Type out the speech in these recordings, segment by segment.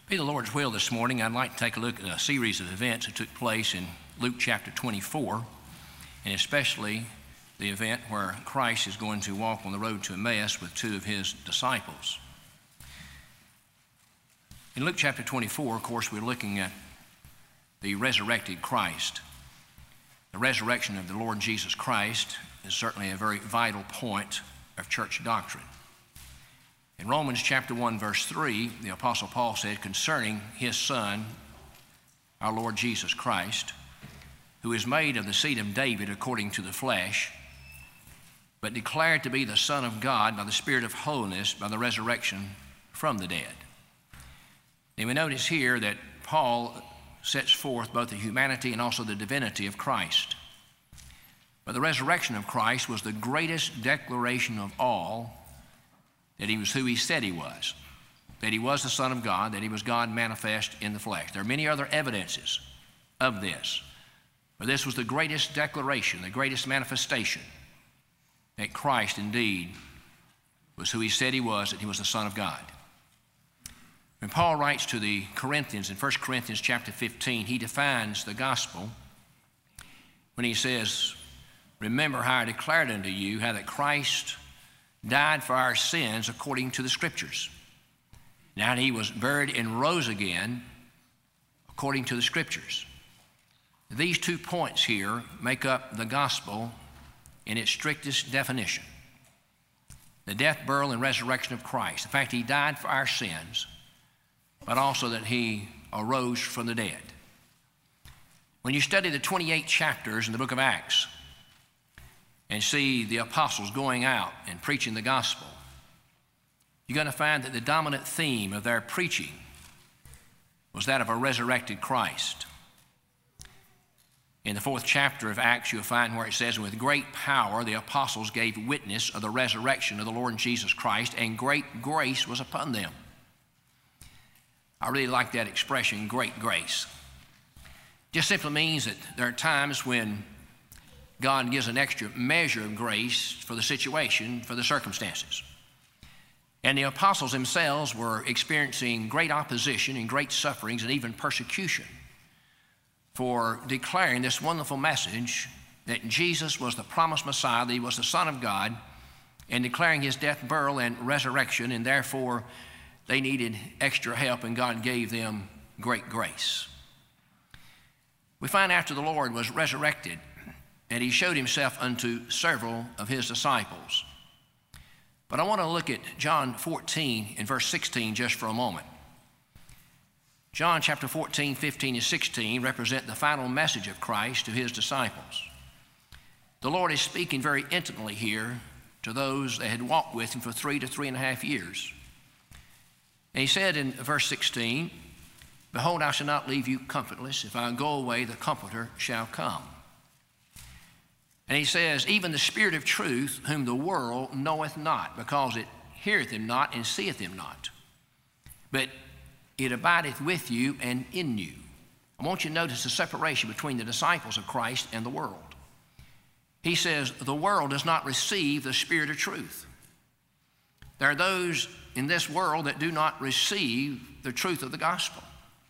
Be the Lord's will this morning, I'd like to take a look at a series of events that took place in Luke chapter 24, and especially the event where Christ is going to walk on the road to Emmaus with two of his disciples. In Luke chapter 24, of course, we're looking at the resurrected Christ. The resurrection of the Lord Jesus Christ is certainly a very vital point of church doctrine. In Romans chapter 1, verse 3, the Apostle Paul said concerning his Son, our Lord Jesus Christ, who is made of the seed of David according to the flesh, but declared to be the Son of God by the Spirit of holiness by the resurrection from the dead. And we notice here that Paul sets forth both the humanity and also the divinity of Christ. But the resurrection of Christ was the greatest declaration of all that he was who he said he was, that he was the Son of God, that he was God manifest in the flesh. There are many other evidences of this, but this was the greatest declaration, the greatest manifestation that Christ indeed was who he said he was, that he was the Son of God. When Paul writes to the Corinthians in 1 Corinthians chapter 15, he defines the gospel when he says, "Remember how I declared unto you how that Christ died for our sins according to the Scriptures. Now he was buried and rose again according to the Scriptures." These 2 points here make up the gospel in its strictest definition. The death, burial, and resurrection of Christ. In fact, he died for our sins, but also that he arose from the dead. When you study the 28 chapters in the book of Acts and see the apostles going out and preaching the gospel, you're going to find that the dominant theme of their preaching was that of a resurrected Christ. In the 4th chapter of Acts, you'll find where it says, "With great power the apostles gave witness of the resurrection of the Lord Jesus Christ, and great grace was upon them." I really like that expression, great grace. Just simply means that there are times when God gives an extra measure of grace for the situation, for the circumstances. And the apostles themselves were experiencing great opposition and great sufferings and even persecution for declaring this wonderful message that Jesus was the promised Messiah, that he was the Son of God, and declaring his death, burial, and resurrection, and therefore they needed extra help, and God gave them great grace. We find after the Lord was resurrected, and he showed himself unto several of his disciples. But I want to look at John 14 and verse 16 just for a moment. John chapter 14, 15, and 16 represent the final message of Christ to his disciples. The Lord is speaking very intimately here to those that had walked with him for 3 to 3.5 years. And he said in verse 16, "Behold, I shall not leave you comfortless. If I go away, the Comforter shall come." And he says, "Even the Spirit of truth, whom the world knoweth not, because it heareth him not and seeth him not. But it abideth with you and in you." I want you to notice the separation between the disciples of Christ and the world. He says, the world does not receive the Spirit of truth. There are those in this world that do not receive the truth of the gospel.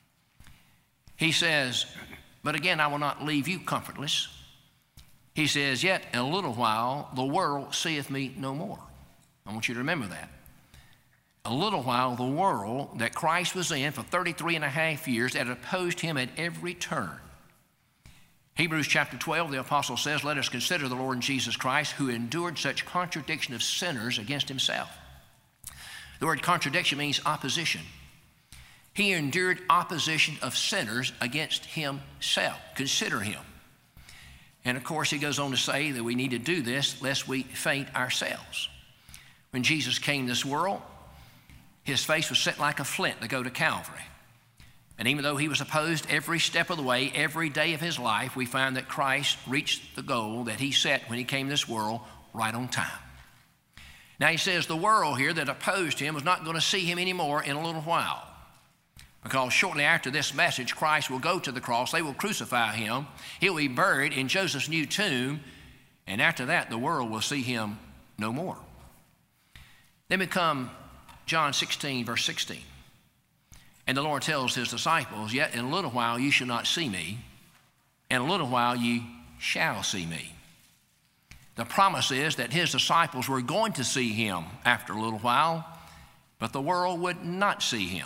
He says, "But again, I will not leave you comfortless." He says, "Yet in a little while the world seeth me no more." I want you to remember that. A little while the world that Christ was in for 33.5 years that opposed him at every turn. Hebrews chapter 12, the apostle says, "Let us consider the Lord Jesus Christ, who endured such contradiction of sinners against himself." The word contradiction means opposition. He endured opposition of sinners against himself. Consider him. And of course, he goes on to say that we need to do this lest we faint ourselves. When Jesus came to this world, his face was set like a flint to go to Calvary. And even though he was opposed every step of the way, every day of his life, we find that Christ reached the goal that he set when he came to this world right on time. Now he says the world here that opposed him was not going to see him anymore in a little while. Because shortly after this message, Christ will go to the cross. They will crucify him. He'll be buried in Joseph's new tomb. And after that, the world will see him no more. Then we come John 16, verse 16. And the Lord tells his disciples, yet in a little while you shall not see me, in a little while ye shall see me. The promise is that his disciples were going to see him after a little while, but the world would not see him.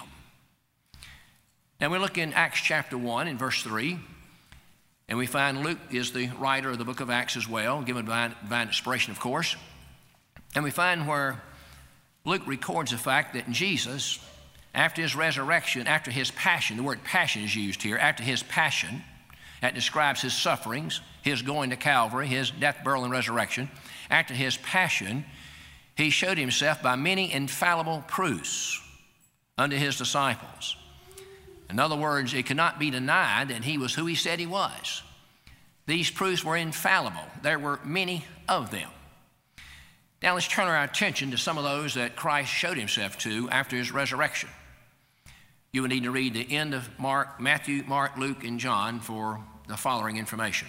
Now we look in Acts chapter 1 in verse 3, and we find Luke is the writer of the book of Acts as well, given divine inspiration, of course. And we find where Luke records the fact that Jesus, after his resurrection, after his passion, the word passion is used here, after his passion, that describes his sufferings, his going to Calvary, his death, burial, and resurrection. After his passion, he showed himself by many infallible proofs unto his disciples. In other words, it cannot be denied that he was who he said he was. These proofs were infallible. There were many of them. Now let's turn our attention to some of those that Christ showed himself to after his resurrection. You will need to read the end of Matthew, Mark, Luke, and John for the following information.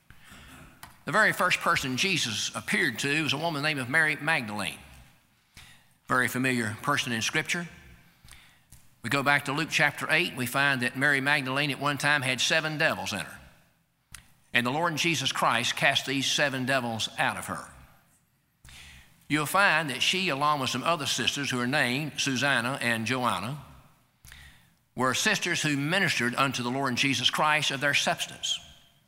The very first person Jesus appeared to was a woman named of Mary Magdalene. Very familiar person in Scripture. We go back to Luke chapter 8, we find that Mary Magdalene at one time had 7 devils in her. And the Lord Jesus Christ cast these 7 devils out of her. You'll find that she, along with some other sisters who are named Susanna and Joanna, were sisters who ministered unto the Lord Jesus Christ of their substance.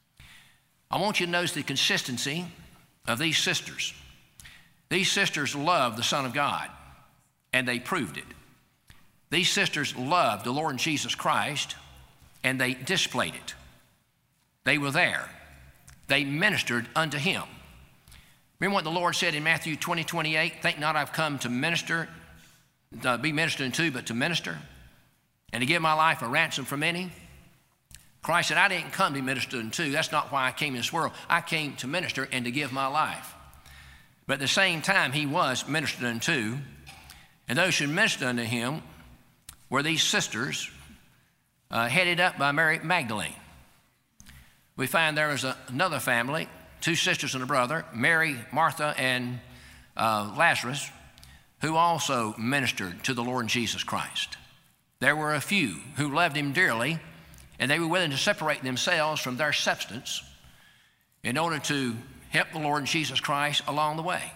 I want you to notice the consistency of these sisters. These sisters loved the Son of God, and they proved it. These sisters loved the Lord Jesus Christ, and they displayed it. They were there. They ministered unto him. Remember what the Lord said in Matthew 20:28, think not I've come to minister, be ministered unto, but to minister, and to give my life a ransom for many. Christ said, I didn't come to be ministered unto. That's not why I came in this world. I came to minister and to give my life. But at the same time, he was ministered unto, and those who ministered unto him were these sisters headed up by Mary Magdalene. We find there was another family, 2 sisters and a brother, Mary, Martha, and Lazarus, who also ministered to the Lord Jesus Christ. There were a few who loved him dearly, and they were willing to separate themselves from their substance in order to help the Lord Jesus Christ along the way.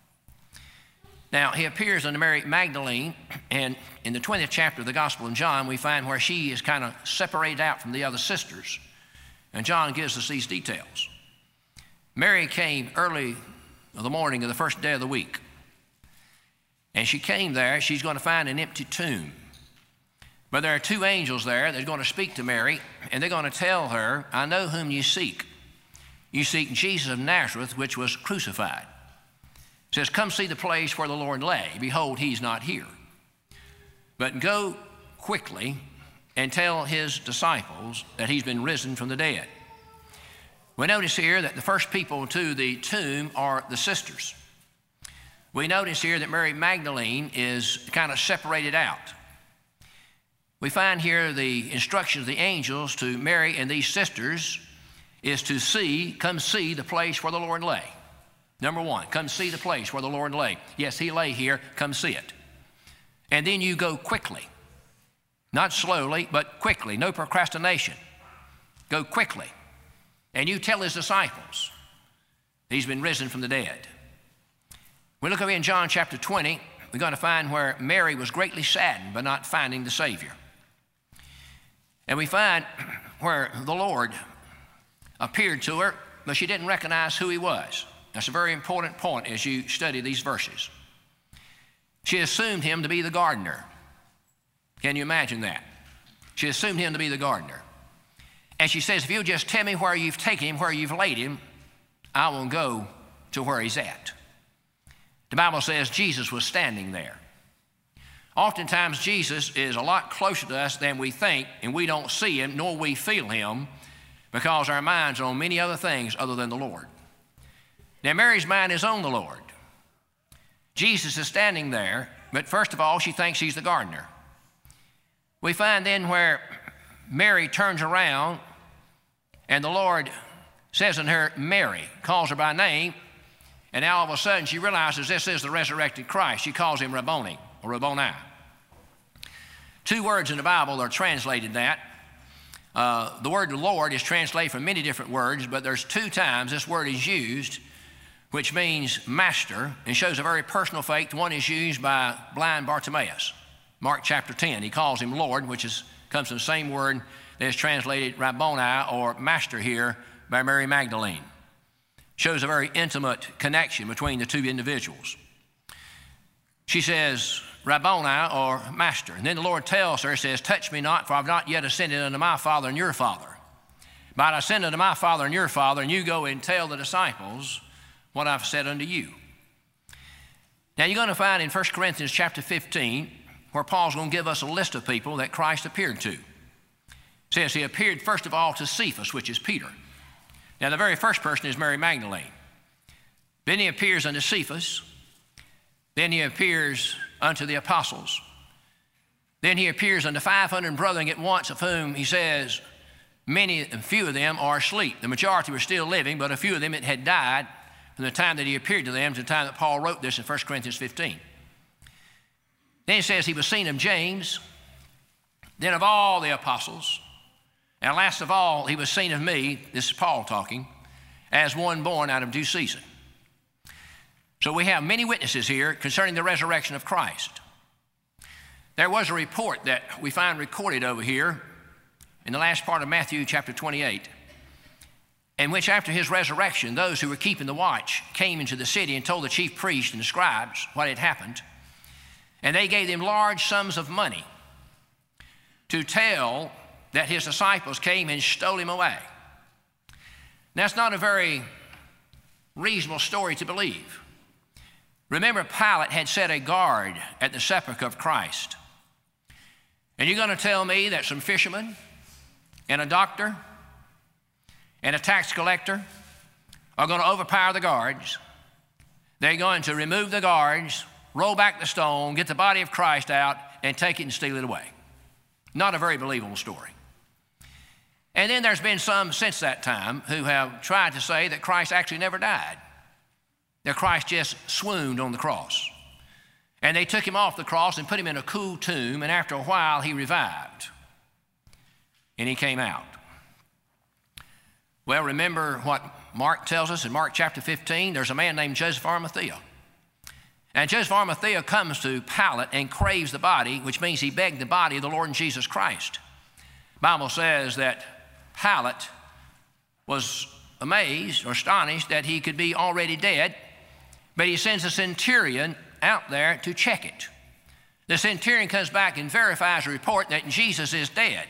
Now, he appears unto Mary Magdalene, and in the 20th chapter of the Gospel of John, we find where she is kind of separated out from the other sisters, and John gives us these details. Mary came early of the morning of the first day of the week, and she came there. She's going to find an empty tomb. But there are 2 angels there that are going to speak to Mary, and they're going to tell her, I know whom you seek. You seek Jesus of Nazareth, which was crucified. It says, come see the place where the Lord lay. Behold, he's not here. But go quickly and tell his disciples that he's been risen from the dead. We notice here that the first people to the tomb are the sisters. We notice here that Mary Magdalene is kind of separated out. We find here the instructions of the angels to Mary and these sisters is to come see the place where the Lord lay. Number 1, come see the place where the Lord lay. Yes, he lay here, come see it. And then you go quickly. Not slowly, but quickly, no procrastination. Go quickly. And you tell his disciples, he's been risen from the dead. We look over in John chapter 20, we're going to find where Mary was greatly saddened by not finding the Savior. And we find where the Lord appeared to her, but she didn't recognize who he was. That's a very important point as you study these verses. She assumed him to be the gardener. Can you imagine that? She assumed him to be the gardener. And she says, if you'll just tell me where you've taken him, where you've laid him, I will go to where he's at. The Bible says Jesus was standing there. Oftentimes, Jesus is a lot closer to us than we think, and we don't see him, nor we feel him, because our minds are on many other things other than the Lord. Now, Mary's mind is on the Lord. Jesus is standing there, but first of all, she thinks he's the gardener. We find then where Mary turns around, and the Lord says in her, Mary, calls her by name, and now all of a sudden she realizes this is the resurrected Christ. She calls him Rabboni, or Rabboni. Two words in the Bible are translated that. The word Lord is translated from many different words, but there's two times this word is used, which means master, and shows a very personal faith. One is used by blind Bartimaeus. Mark chapter 10, he calls him Lord, which comes from the same word that is translated Rabboni, or master here, by Mary Magdalene. Shows a very intimate connection between the two individuals. She says, Rabboni, or master. And then the Lord tells her, says, touch me not, for I've not yet ascended unto my Father and your Father. But I ascend unto my Father and your Father, and you go and tell the disciples what I've said unto you. Now you're going to find in 1 Corinthians chapter 15, where Paul's going to give us a list of people that Christ appeared to. It says he appeared first of all to Cephas, which is Peter. Now the very first person is Mary Magdalene. Then he appears unto Cephas. Then he appears unto the apostles. Then he appears unto 500 brethren at once, of whom he says, few of them are asleep. The majority were still living, but a few of them had died from the time that he appeared to them to the time that Paul wrote this in 1 Corinthians 15. Then he says he was seen of James, then of all the apostles, and last of all he was seen of me, this is Paul talking, as one born out of due season. So we have many witnesses here concerning the resurrection of Christ. There was a report that we find recorded over here in the last part of Matthew chapter 28, in which after his resurrection, those who were keeping the watch came into the city and told the chief priests and the scribes what had happened. And they gave them large sums of money to tell that his disciples came and stole him away. That's not a very reasonable story to believe. Remember, Pilate had set a guard at the sepulchre of Christ. And you're going to tell me that some fishermen and a doctor and a tax collector are going to overpower the guards. They're going to remove the guards, roll back the stone, get the body of Christ out, and take it and steal it away. Not a very believable story. And then there's been some since that time who have tried to say that Christ actually never died, that Christ just swooned on the cross. And they took him off the cross and put him in a cool tomb, and after a while he revived and he came out. Well, remember what Mark tells us in Mark chapter 15. There's a man named Joseph Arimathea. And Joseph Arimathea comes to Pilate and craves the body, which means he begged the body of the Lord Jesus Christ. The Bible says that Pilate was amazed or astonished that he could be already dead, but he sends a centurion out there to check it. The centurion comes back and verifies the report that Jesus is dead.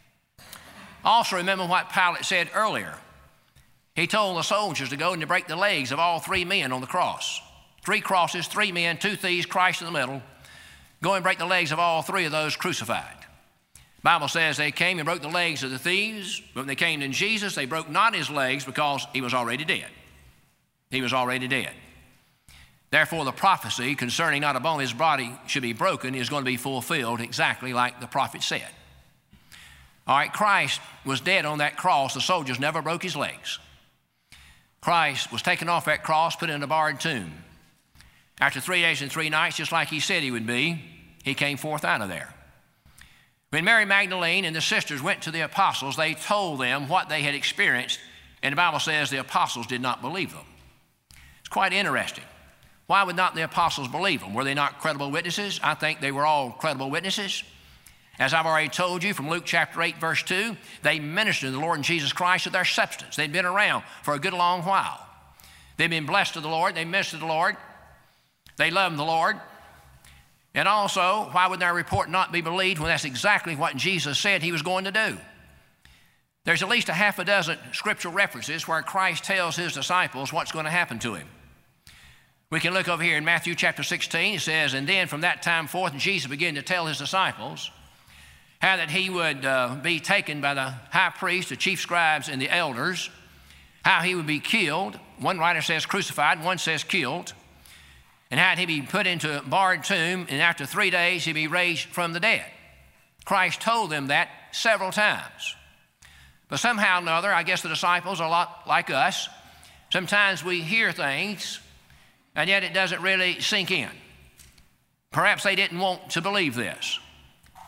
Also remember what Pilate said earlier. He told the soldiers to go and to break the legs of all three men on the cross. 3 crosses, 3 men, 2 thieves, Christ in the middle. Go and break the legs of all 3 of those crucified. The Bible says they came and broke the legs of the thieves, but when they came to Jesus, they broke not his legs because he was already dead. He was already dead. Therefore, the prophecy concerning not a bone of his body should be broken is going to be fulfilled exactly like the prophet said. All right, Christ was dead on that cross. The soldiers never broke his legs. Christ was taken off that cross, put in a barred tomb. After 3 days and 3 nights, just like he said he would be, he came forth out of there. When Mary Magdalene and the sisters went to the apostles, they told them what they had experienced, and the Bible says the apostles did not believe them. It's quite interesting. Why would not the apostles believe them? Were they not credible witnesses? I think they were all credible witnesses. As I've already told you from Luke chapter 8, verse 2, they ministered to the Lord Jesus Christ of their substance. They'd been around for a good long while. They'd been blessed of the Lord. They ministered to the Lord. They loved the Lord. And also, why would their report not be believed when that's exactly what Jesus said he was going to do? There's at least a half a dozen scriptural references where Christ tells his disciples what's going to happen to him. We can look over here in Matthew chapter 16. It says, and then from that time forth, Jesus began to tell his disciples how that he would be taken by the high priest, the chief scribes, and the elders, how he would be killed. One writer says crucified, one says killed, and how he'd be put into a barred tomb, and after 3 days he'd be raised from the dead. Christ told them that several times. But somehow or another, I guess the disciples are a lot like us. Sometimes we hear things, and yet it doesn't really sink in. Perhaps they didn't want to believe this.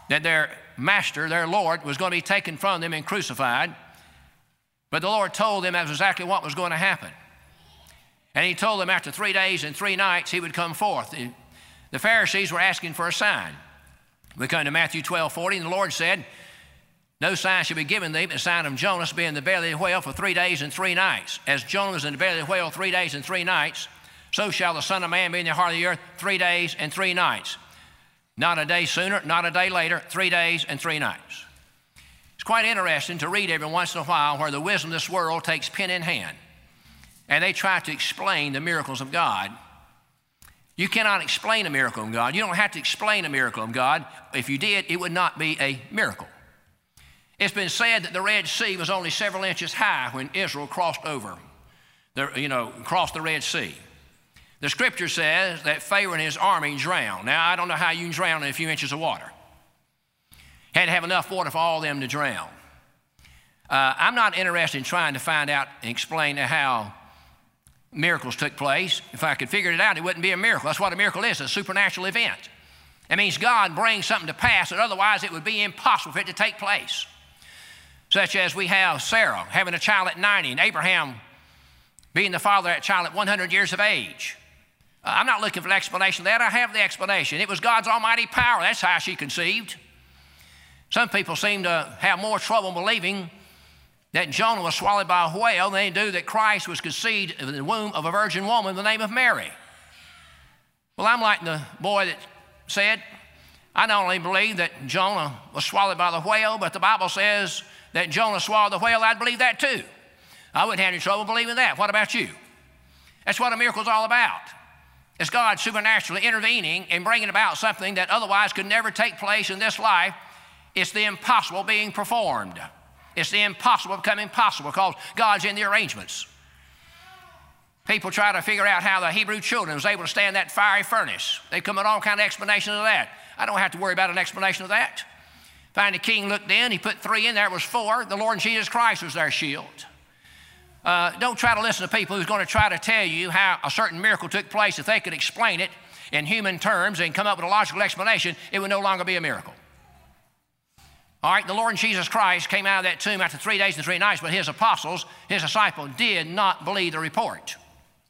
that their master, their Lord, was going to be taken from them and crucified. But the Lord told them that was exactly what was going to happen. And he told them after 3 days and 3 nights he would come forth. The Pharisees were asking for a sign. We come to Matthew 12:40, and the Lord said, no sign shall be given thee but the sign of Jonas being in the belly of the whale for 3 days and 3 nights. As Jonah was in the belly of the whale 3 days and 3 nights, so shall the Son of Man be in the heart of the earth 3 days and 3 nights. Not a day sooner, not a day later, 3 days and 3 nights. It's quite interesting to read every once in a while where the wisdom of this world takes pen in hand and they try to explain the miracles of God. You cannot explain a miracle of God. You don't have to explain a miracle of God. If you did, it would not be a miracle. It's been said that the Red Sea was only several inches high when Israel crossed over, crossed the Red Sea. The scripture says that Pharaoh and his army drowned. Now, I don't know how you can drown in a few inches of water. Had to have enough water for all of them to drown. I'm not interested in trying to find out and explain how miracles took place. If I could figure it out, it wouldn't be a miracle. That's what a miracle is, a supernatural event. It means God brings something to pass that otherwise it would be impossible for it to take place. Such as we have Sarah having a child at 90 and Abraham being the father of that child at 100 years of age. I'm not looking for an explanation of that. I have the explanation. It was God's almighty power. That's how she conceived. Some people seem to have more trouble believing that Jonah was swallowed by a whale than they do that Christ was conceived in the womb of a virgin woman in the name of Mary. Well, I'm like the boy that said, I not only believe that Jonah was swallowed by the whale, but the Bible says that Jonah swallowed the whale. I'd believe that too. I wouldn't have any trouble believing that. What about you? That's what a miracle is all about. It's God supernaturally intervening and bringing about something that otherwise could never take place in this life. It's the impossible being performed. It's the impossible becoming possible because God's in the arrangements. People try to figure out how the Hebrew children was able to stand that fiery furnace. They come with all kind of explanations of that. I don't have to worry about an explanation of that. Finally, the king looked in. He put 3 in there. It was 4. The Lord Jesus Christ was their shield. Don't try to listen to people who's going to try to tell you how a certain miracle took place. If they could explain it in human terms and come up with a logical explanation, it would no longer be a miracle. All right, the Lord Jesus Christ came out of that tomb after 3 days and 3 nights, but his apostles, his disciples, did not believe the report.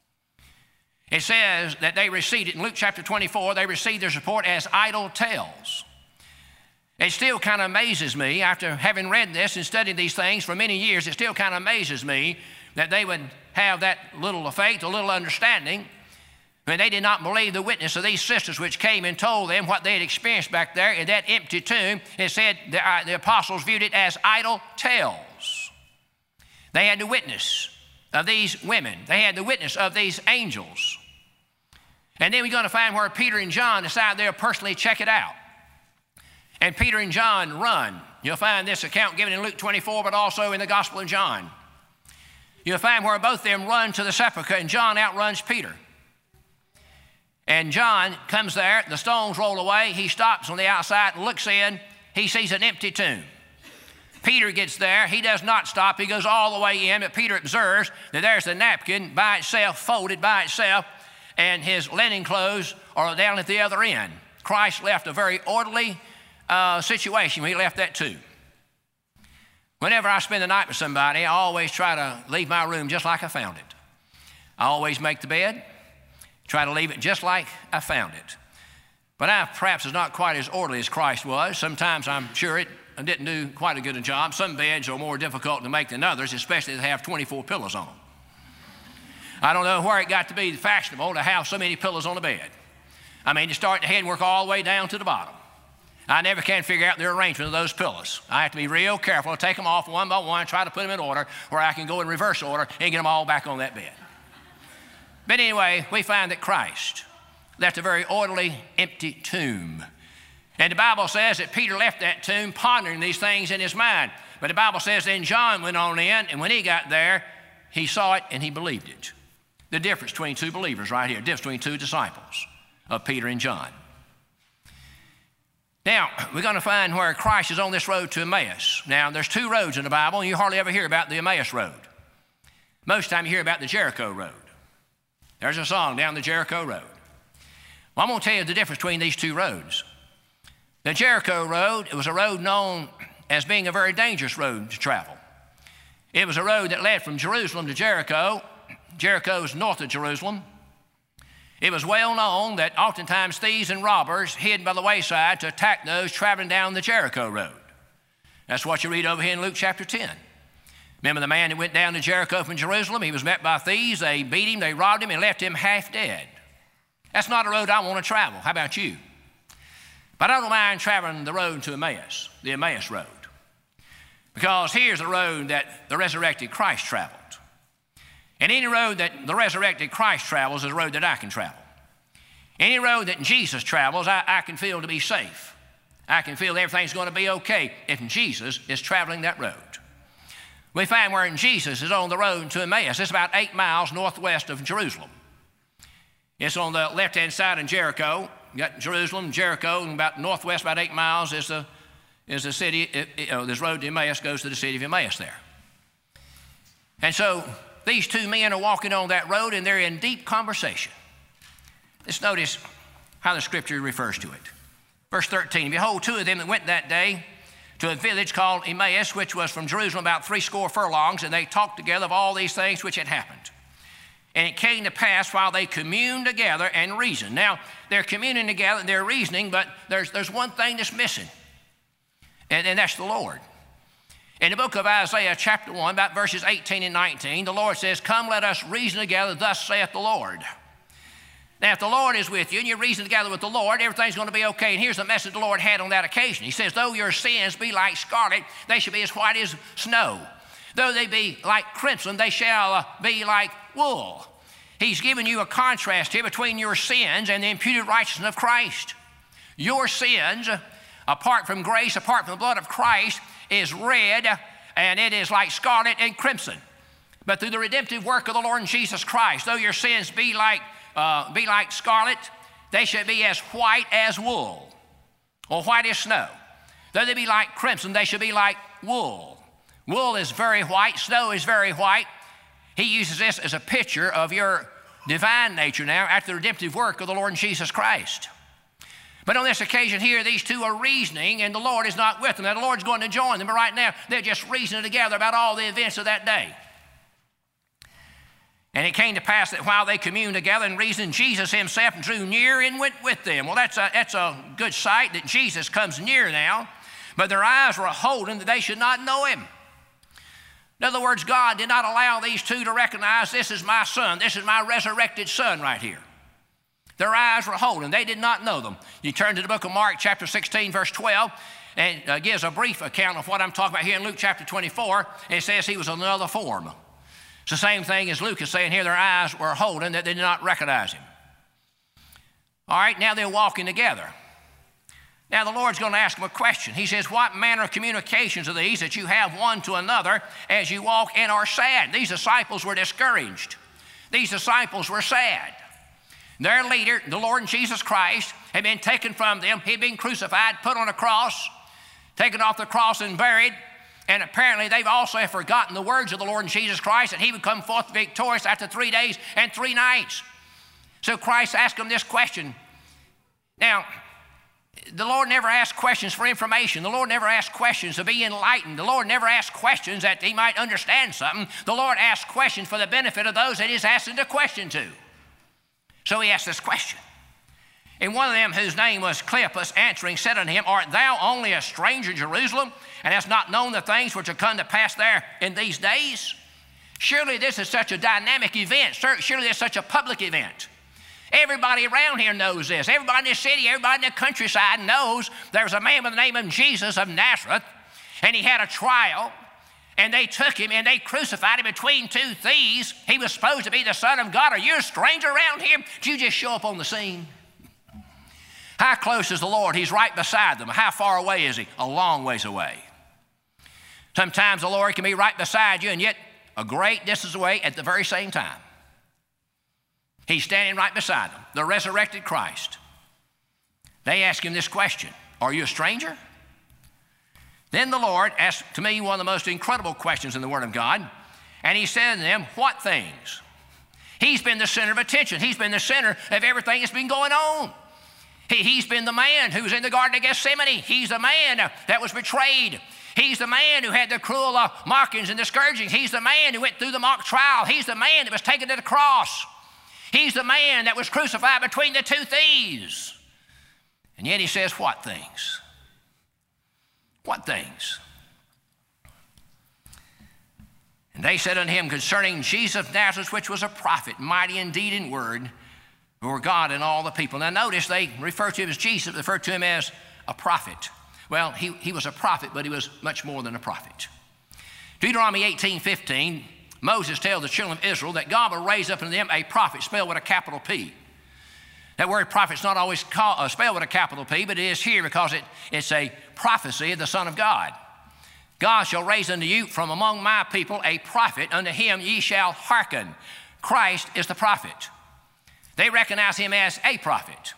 It says that they received it in Luke chapter 24, they received this report as idle tales. It still kind of amazes me, after having read this and studied these things for many years, it still kind of amazes me that they would have that little faith, a little understanding, when they did not believe the witness of these sisters which came and told them what they had experienced back there in that empty tomb. It said the apostles viewed it as idle tales. They had the witness of these women. They had the witness of these angels. And then we're going to find where Peter and John decided they'll personally check it out. And Peter and John run. You'll find this account given in Luke 24, but also in the Gospel of John. You'll find where both of them run to the sepulchre, and John outruns Peter. And John comes there, the stones roll away, he stops on the outside and looks in, he sees an empty tomb. Peter gets there, he does not stop, he goes all the way in, but Peter observes that there's the napkin by itself, folded by itself, and his linen clothes are down at the other end. Christ left a very orderly situation when he left that tomb. Whenever I spend the night with somebody, I always try to leave my room just like I found it. I always make the bed, try to leave it just like I found it. But I perhaps is not quite as orderly as Christ was. Sometimes I'm sure it didn't do quite a good a job. Some beds are more difficult to make than others, especially if they have 24 pillows on them. I don't know where it got to be fashionable to have so many pillows on the bed. I mean, to start the head and work all the way down to the bottom. I never can figure out the arrangement of those pillows. I have to be real careful to take them off one by one, try to put them in order, where I can go in reverse order and get them all back on that bed. But anyway, we find that Christ left a very orderly, empty tomb. And the Bible says that Peter left that tomb pondering these things in his mind. But the Bible says then John went on in, and when he got there, he saw it and he believed it. The difference between two believers right here, the difference between two disciples of Peter and John. Now, we're going to find where Christ is on this road to Emmaus. Now, there's 2 roads in the Bible, and you hardly ever hear about the Emmaus road. Most of the time you hear about the Jericho road. There's a song, Down the Jericho Road. Well, I'm going to tell you the difference between these 2 roads. The Jericho road, it was a road known as being a very dangerous road to travel. It was a road that led from Jerusalem to Jericho. Jericho is north of Jerusalem. It was well known that oftentimes thieves and robbers hid by the wayside to attack those traveling down the Jericho road. That's what you read over here in Luke chapter 10. Remember the man that went down to Jericho from Jerusalem? He was met by thieves. They beat him, they robbed him, and left him half dead. That's not a road I want to travel. How about you? But I don't mind traveling the road to Emmaus, the Emmaus road. Because here's the road that the resurrected Christ traveled. And any road that the resurrected Christ travels is a road that I can travel. Any road that Jesus travels, I can feel to be safe. I can feel everything's going to be okay if Jesus is traveling that road. We find where Jesus is on the road to Emmaus. It's about 8 miles northwest of Jerusalem. It's on the left-hand side of Jericho. You got Jerusalem, Jericho, and about northwest, about 8 miles is the city. This road to Emmaus goes to the city of Emmaus there. And so these two men are walking on that road, and they're in deep conversation. Let's notice how the Scripture refers to it. Verse 13, behold, two of them that went that day to a village called Emmaus, which was from Jerusalem about 70 furlongs, and they talked together of all these things which had happened. And it came to pass while they communed together and reasoned. Now, they're communing together and they're reasoning, but there's one thing that's missing, and that's the Lord. In the book of Isaiah chapter 1, about verses 18 and 19, the Lord says, come, let us reason together, thus saith the Lord. Now, if the Lord is with you and you reason together with the Lord, everything's going to be okay. And here's the message the Lord had on that occasion. He says, though your sins be like scarlet, they shall be as white as snow. Though they be like crimson, they shall be like wool. He's given you a contrast here between your sins and the imputed righteousness of Christ. Your sins, apart from grace, apart from the blood of Christ, is red, and it is like scarlet and crimson. But through the redemptive work of the Lord Jesus Christ, though your sins be like scarlet, they shall be as white as wool, or white as snow. Though they be like crimson, they shall be like wool. Wool is very white, snow is very white. He uses this as a picture of your divine nature now after the redemptive work of the Lord Jesus Christ. But on this occasion here, these two are reasoning, and the Lord is not with them. Now, the Lord's going to join them, but right now, they're just reasoning together about all the events of that day. And it came to pass that while they communed together and reasoned, Jesus himself drew near and went with them. Well, that's a good sight that Jesus comes near now, but their eyes were holden that they should not know him. In other words, God did not allow these two to recognize, this is my son, this is my resurrected son right here. Their eyes were holden. They did not know them. You turn to the book of Mark, chapter 16, verse 12, and gives a brief account of what I'm talking about here in Luke chapter 24. And it says he was in another form. It's the same thing as Luke is saying here. Their eyes were holden, that they did not recognize him. All right, now they're walking together. Now the Lord's going to ask them a question. He says, what manner of communications are these that you have one to another as you walk and are sad? These disciples were discouraged. These disciples were sad. Their leader, the Lord Jesus Christ, had been taken from them. He'd been crucified, put on a cross, taken off the cross and buried. And apparently they've also forgotten the words of the Lord Jesus Christ, that he would come forth victorious after 3 days and 3 nights. So Christ asked them this question. Now, the Lord never asked questions for information. The Lord never asked questions to be enlightened. The Lord never asked questions that he might understand something. The Lord asked questions for the benefit of those that he's asking the question to. So he asked this question. And one of them, whose name was Cleopas, answering, said unto him, art thou only a stranger in Jerusalem, and hast not known the things which are come to pass there in these days? Surely this is such a dynamic event. Surely this is such a public event. Everybody around here knows this. Everybody in this city, everybody in the countryside knows there's a man by the name of Jesus of Nazareth, and he had a trial, and they took him and they crucified him between two thieves. He was supposed to be the Son of God. Are you a stranger around here? Did you just show up on the scene? How close is the Lord? He's right beside them. How far away is he? A long ways away. Sometimes the Lord can be right beside you and yet a great distance away at the very same time. He's standing right beside them, the resurrected Christ. They ask him this question, are you a stranger? Then the Lord asked to me one of the most incredible questions in the Word of God, and he said to them, what things? He's been the center of attention. He's been the center of everything that's been going on. He's been the man who was in the Garden of Gethsemane. He's the man that was betrayed. He's the man who had the cruel mockings and the scourgings. He's the man who went through the mock trial. He's the man that was taken to the cross. He's the man that was crucified between the two thieves. And yet he says, what things? What things? And they said unto him concerning Jesus of Nazareth, which was a prophet, mighty in deed and word, before God and all the people. Now notice they refer to him as Jesus, they refer to him as a prophet. Well, he was a prophet, but he was much more than a prophet. Deuteronomy 18:15, Moses tells the children of Israel that God will raise up unto them a prophet spelled with a capital P. That word prophet is not always spelled with a capital P, but it is here because it's a prophecy of the Son of God. God shall raise unto you from among my people a prophet, unto him ye shall hearken. Christ is the prophet. They recognize him as a prophet.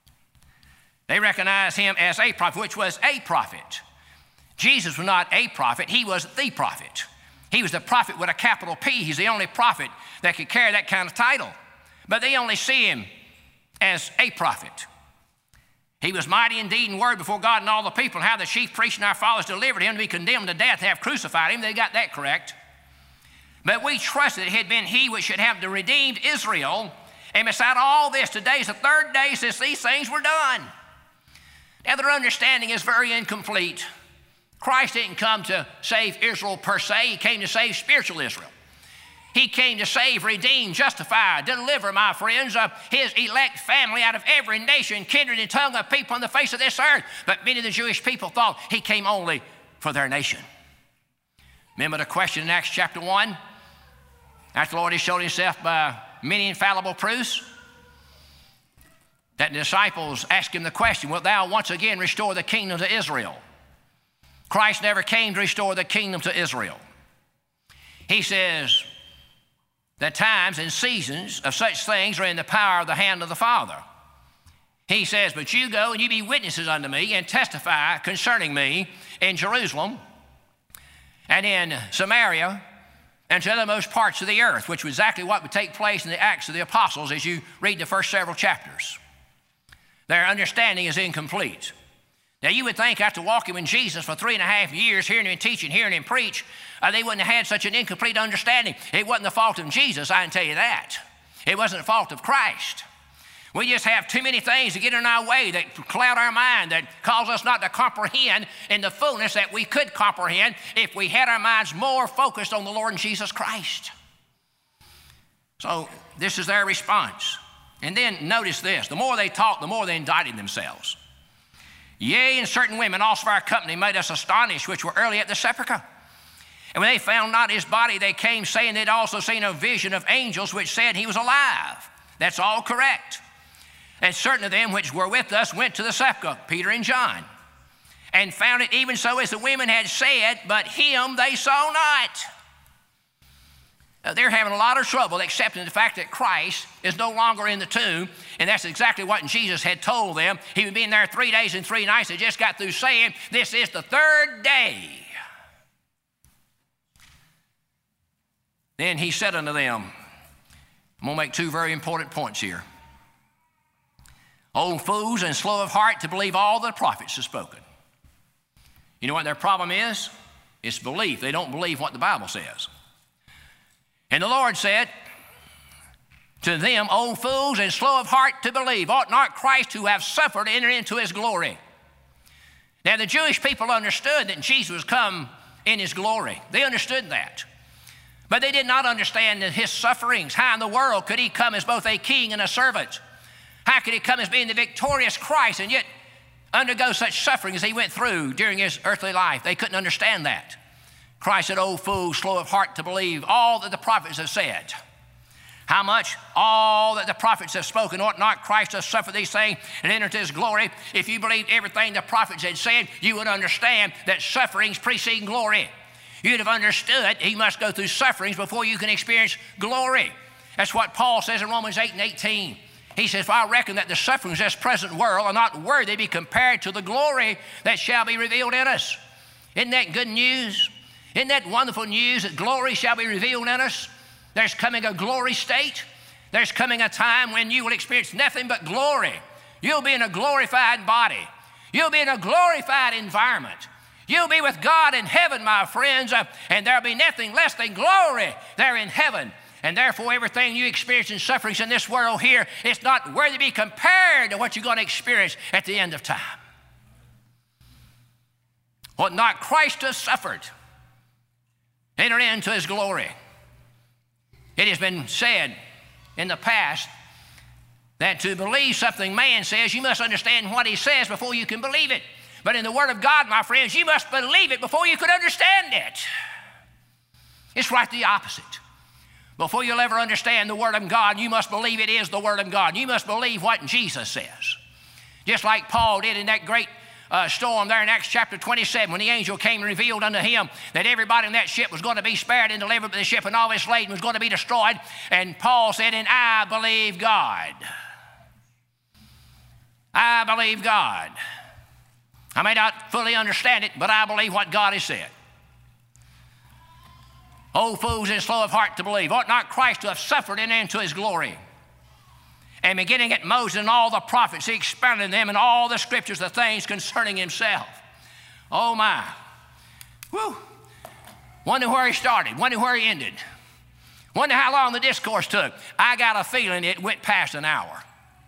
They recognize him as a prophet, which was a prophet. Jesus was not a prophet, he was the prophet. He was the prophet with a capital P. He's the only prophet that could carry that kind of title. But they only see him as a prophet. He was mighty in deed and word before God and all the people. How the chief priests and our fathers delivered him to be condemned to death and have crucified him. They got that correct. But we trusted it had been he which should have redeemed Israel. And beside all this, today is the third day since these things were done. Now their understanding is very incomplete. Christ didn't come to save Israel per se. He came to save spiritual Israel. He came to save, redeem, justify, deliver, my friends, his elect family out of every nation, kindred, and tongue of people on the face of this earth. But many of the Jewish people thought he came only for their nation. Remember the question in Acts chapter 1? After the Lord had showed himself by many infallible proofs, that the disciples asked him the question, wilt thou once again restore the kingdom to Israel? Christ never came to restore the kingdom to Israel. He says, the times and seasons of such things are in the power of the hand of the Father. He says, but you go and you be witnesses unto me and testify concerning me in Jerusalem and in Samaria and to the uttermost parts of the earth, which was exactly what would take place in the Acts of the Apostles as you read the first several chapters. Their understanding is incomplete. Now you would think after walking with Jesus for 3.5 years, hearing him teach and hearing him preach, they wouldn't have had such an incomplete understanding. It wasn't the fault of Jesus, I can tell you that. It wasn't the fault of Christ. We just have too many things that get in our way, that cloud our mind, that cause us not to comprehend in the fullness that we could comprehend if we had our minds more focused on the Lord Jesus Christ. So this is their response. And then notice this, the more they talked, the more they indicted themselves. Yea, and certain women also of our company made us astonished, which were early at the sepulchre. And when they found not his body, they came saying they'd also seen a vision of angels which said he was alive. That's all correct. And certain of them which were with us went to the sepulchre, Peter and John, and found it even so as the women had said, but him they saw not. They're having a lot of trouble accepting the fact that Christ is no longer in the tomb, and that's exactly what Jesus had told them. He would be in there 3 days and 3 nights. They just got through saying, this is the third day. Then he said unto them, I'm going to make 2 very important points here. O fools and slow of heart to believe all the prophets have spoken. You know what their problem is? It's belief. They don't believe what the Bible says. And the Lord said to them, O fools and slow of heart to believe, ought not Christ to have suffered to enter into his glory? Now the Jewish people understood that Jesus was come in his glory. They understood that. But they did not understand his sufferings. How in the world could he come as both a king and a servant? How could he come as being the victorious Christ and yet undergo such suffering as he went through during his earthly life? They couldn't understand that. Christ said, O fools, slow of heart to believe all that the prophets have said. How much? All that the prophets have spoken. Ought not Christ to suffer these things and enter into his glory? If you believed everything the prophets had said, you would understand that sufferings precede glory. You'd have understood he must go through sufferings before you can experience glory. That's what Paul says in Romans 8:18. He says, for I reckon that the sufferings of this present world are not worthy to be compared to the glory that shall be revealed in us. Isn't that good news? Isn't that wonderful news that glory shall be revealed in us? There's coming a glory state. There's coming a time when you will experience nothing but glory. You'll be in a glorified body. You'll be in a glorified environment. You'll be with God in heaven, my friends, and there'll be nothing less than glory there in heaven. And therefore, everything you experience in sufferings in this world here, it's not worthy to be compared to what you're going to experience at the end of time. What not Christ has suffered, enter into his glory. It has been said in the past that to believe something man says, you must understand what he says before you can believe it. But in the Word of God, my friends, you must believe it before you can understand it. It's right the opposite. Before you'll ever understand the Word of God, you must believe it is the Word of God. You must believe what Jesus says. Just like Paul did in that great storm there in Acts chapter 27, when the angel came and revealed unto him that everybody in that ship was going to be spared and delivered, but the ship and all its laden was going to be destroyed. And Paul said, and I believe God. I believe God. I may not fully understand it, but I believe what God has said. O fools and slow of heart to believe, ought not Christ to have suffered and into his glory? And beginning at Moses and all the prophets, he expounded them in all the scriptures, the things concerning himself. Oh my. Whew. Wonder where he started, wonder where he ended. Wonder how long the discourse took. I got a feeling it went past an hour.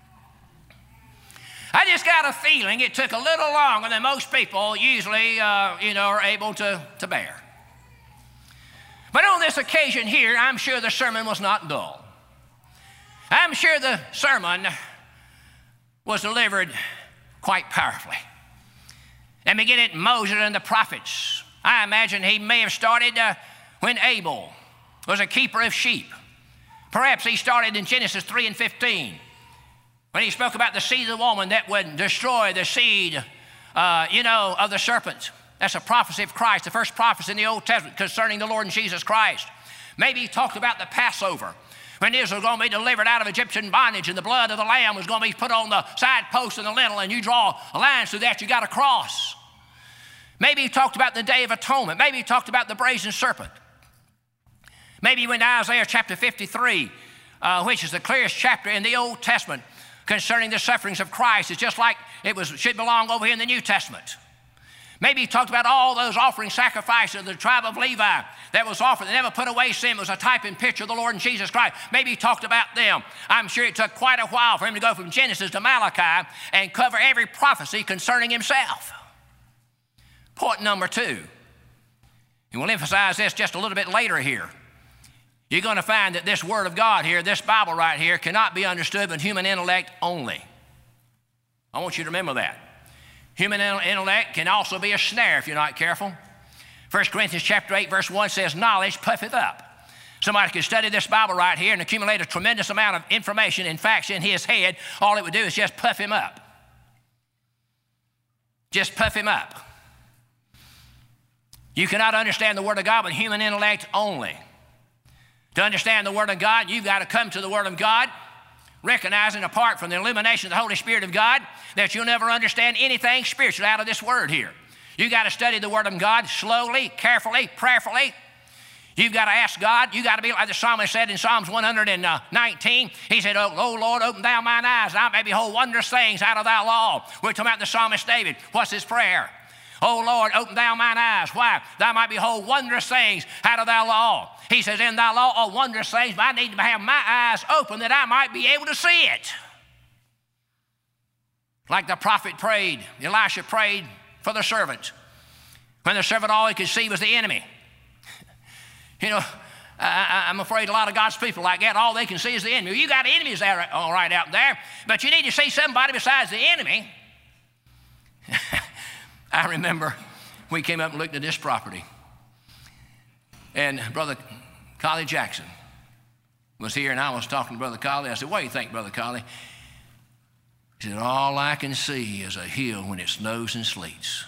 I just got a feeling it took a little longer than most people usually, are able to bear. But on this occasion here, I'm sure the sermon was not dull. I'm sure the sermon was delivered quite powerfully. And beginning at Moses and the prophets, I imagine he may have started when Abel was a keeper of sheep. Perhaps he started in Genesis 3 and 15. When he spoke about the seed of the woman that would destroy the seed, of the serpent. That's a prophecy of Christ, the first prophecy in the Old Testament concerning the Lord Jesus Christ. Maybe he talked about the Passover, when Israel was going to be delivered out of Egyptian bondage and the blood of the lamb was going to be put on the side post and the lintel, and you draw a line through that, you got a cross. Maybe he talked about the Day of Atonement. Maybe he talked about the brazen serpent. Maybe he went to Isaiah chapter 53, which is the clearest chapter in the Old Testament concerning the sufferings of Christ. It's just like should belong over here in the New Testament. Maybe he talked about all those offering sacrifices of the tribe of Levi that was offered. They never put away sin. It was a type and picture of the Lord and Jesus Christ. Maybe he talked about them. I'm sure it took quite a while for him to go from Genesis to Malachi and cover every prophecy concerning himself. Point number 2, and we'll emphasize this just a little bit later here. You're going to find that this Word of God here, this Bible right here, cannot be understood with human intellect only. I want you to remember that. Human intellect can also be a snare if you're not careful. 1 Corinthians chapter 8, verse 1 says, knowledge puffeth up. Somebody could study this Bible right here and accumulate a tremendous amount of information and facts in his head. All it would do is just puff him up. Just puff him up. You cannot understand the Word of God with human intellect only. To understand the Word of God, you've got to come to the Word of God, recognizing apart from the illumination of the Holy Spirit of God that you'll never understand anything spiritual out of this Word here. You've got to study the Word of God slowly, carefully, prayerfully. You've got to ask God. You've got to be like the psalmist said in Psalms 119. He said, oh Lord, open thou mine eyes, that I may behold wondrous things out of thy law. We're talking about the psalmist David. What's his prayer? Oh Lord, open thou mine eyes. Why? Thou might behold wondrous things out of thy law. He says, in thy law are wondrous things, but I need to have my eyes open that I might be able to see it. Like the prophet prayed, Elisha prayed for the servant. When the servant all he could see was the enemy. I'm afraid a lot of God's people like that, all they can see is the enemy. You got enemies there, all right, out there, but you need to see somebody besides the enemy. I remember we came up and looked at this property, and Brother Collie Jackson was here, and I was talking to Brother Collie. I said, what do you think, Brother Collie? He said, all I can see is a hill when it snows and sleets.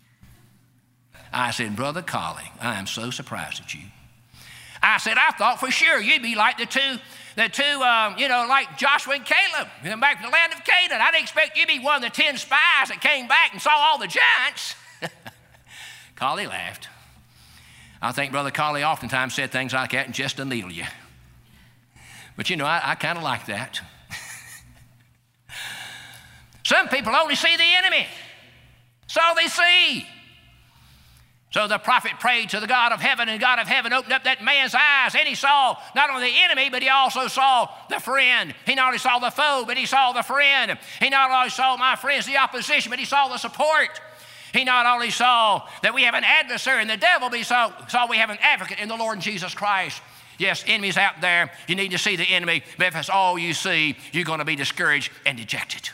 I said, Brother Collie, I am so surprised at you. I said, I thought for sure you'd be like the two, like Joshua and Caleb, back to the land of Canaan. I didn't expect you to be one of the 10 spies that came back and saw all the giants. Collie laughed. I think Brother Collie oftentimes said things like that and just to needle you. But I kind of like that. Some people only see the enemy. That's all they see. So the prophet prayed to the God of heaven, and God of heaven opened up that man's eyes, and he saw not only the enemy, but he also saw the friend. He not only saw the foe, but he saw the friend. He not only saw, my friends, the opposition, but he saw the support. He not only saw that we have an adversary in the devil, but he saw we have an advocate in the Lord Jesus Christ. Yes, enemies out there. You need to see the enemy, but if that's all you see, you're going to be discouraged and dejected.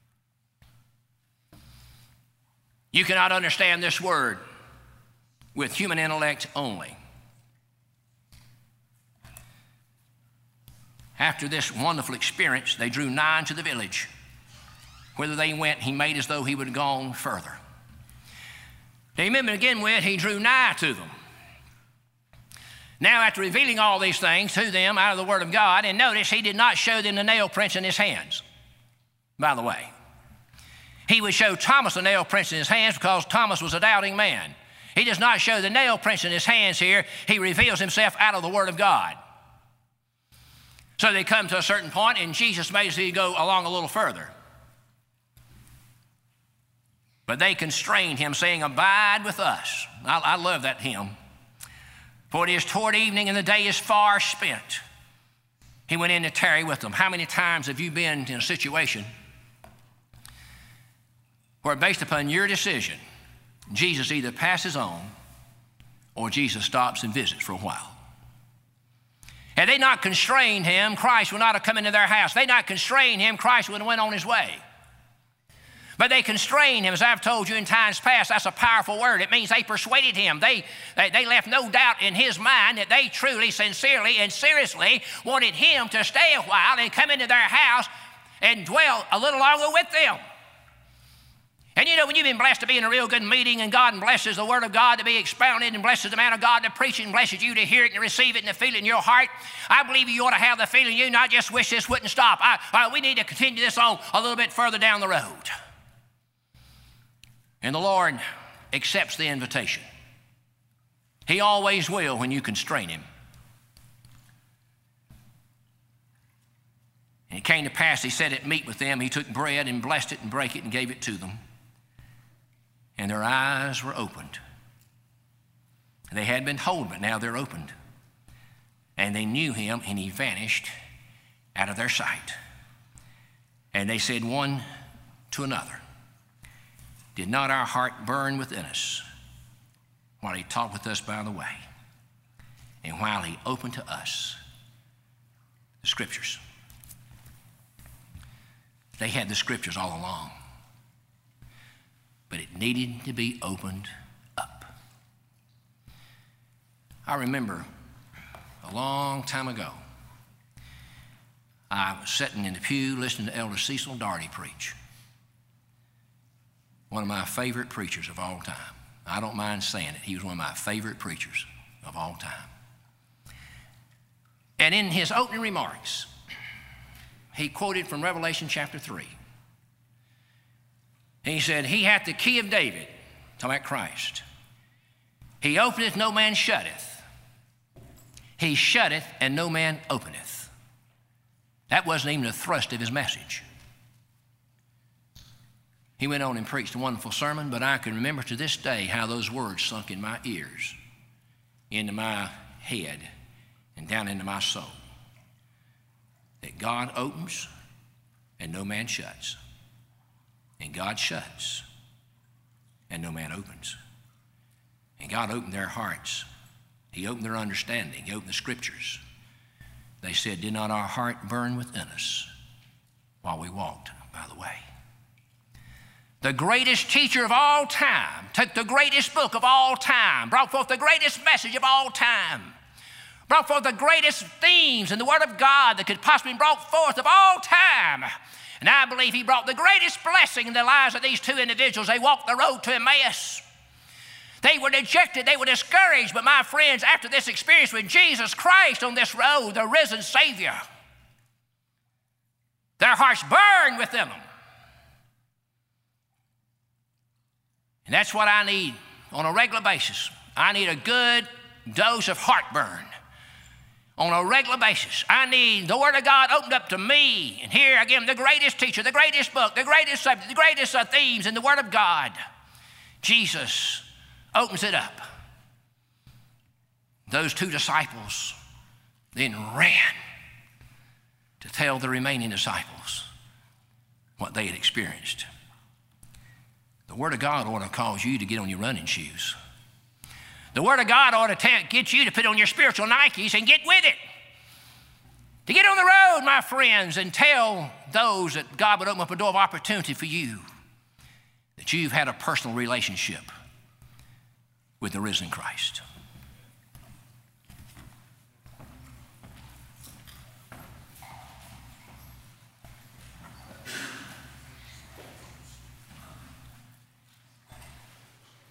You cannot understand this word with human intellect only. After this wonderful experience, they drew nigh to the village. Whither they went, he made as though he would have gone further. Now remember again with, he drew nigh to them. Now after revealing all these things to them out of the Word of God, and notice he did not show them the nail prints in his hands, by the way. He would show Thomas the nail prints in his hands because Thomas was a doubting man. He does not show the nail prints in his hands here. He reveals himself out of the Word of God. So they come to a certain point, and Jesus made he go along a little further. But they constrained him, saying, abide with us. I love that hymn. For it is toward evening, and the day is far spent. He went in to tarry with them. How many times have you been in a situation where, based upon your decision, Jesus either passes on or Jesus stops and visits for a while? Had they not constrained him, Christ would not have come into their house. They not constrained him, Christ would have went on his way. But they constrained him, as I've told you in times past. That's a powerful word. It means they persuaded him. They left no doubt in his mind that they truly, sincerely, and seriously wanted him to stay a while and come into their house and dwell a little longer with them. And you know, when you've been blessed to be in a real good meeting and God blesses the Word of God to be expounded and blesses the man of God to preach it and blesses you to hear it and receive it and to feel it in your heart, I believe you ought to have the feeling you not just wish this wouldn't stop. We need to continue this on a little bit further down the road. And the Lord accepts the invitation. He always will when you constrain him. And it came to pass, he said at meat with them, he took bread and blessed it and brake it and gave it to them. And their eyes were opened. They had been told, but now they're opened. And they knew him, and he vanished out of their sight. And they said one to another, did not our heart burn within us while he talked with us by the way, and while he opened to us the Scriptures? They had the Scriptures all along, but it needed to be opened up. I remember a long time ago, I was sitting in the pew listening to Elder Cecil Darty preach. One of my favorite preachers of all time. I don't mind saying it. He was one of my favorite preachers of all time. And in his opening remarks, he quoted from Revelation chapter 3. He said, he hath the key of David, talking about Christ. He openeth, no man shutteth. He shutteth, and no man openeth. That wasn't even the thrust of his message. He went on and preached a wonderful sermon, but I can remember to this day how those words sunk in my ears, into my head, and down into my soul. That God opens and no man shuts. And God shuts and no man opens. And God opened their hearts. He opened their understanding. He opened the Scriptures. They said, did not our heart burn within us while we walked by the way? The greatest teacher of all time took the greatest book of all time, brought forth the greatest message of all time, brought forth the greatest themes in the Word of God that could possibly be brought forth of all time. And I believe he brought the greatest blessing in the lives of these two individuals. They walked the road to Emmaus. They were dejected, they were discouraged, but my friends, after this experience with Jesus Christ on this road, the risen Savior, their hearts burned within them. And that's what I need on a regular basis. I need a good dose of heartburn. on a regular basis. I need the Word of God opened up to me. And here I give them the greatest teacher, the greatest book, the greatest subject, the greatest themes in the Word of God. Jesus opens it up. Those 2 disciples then ran to tell the remaining disciples what they had experienced. The Word of God ought to cause you to get on your running shoes. The Word of God ought to get you to put on your spiritual Nikes and get with it. To get on the road, my friends, and tell those that God would open up a door of opportunity for you, that you've had a personal relationship with the risen Christ.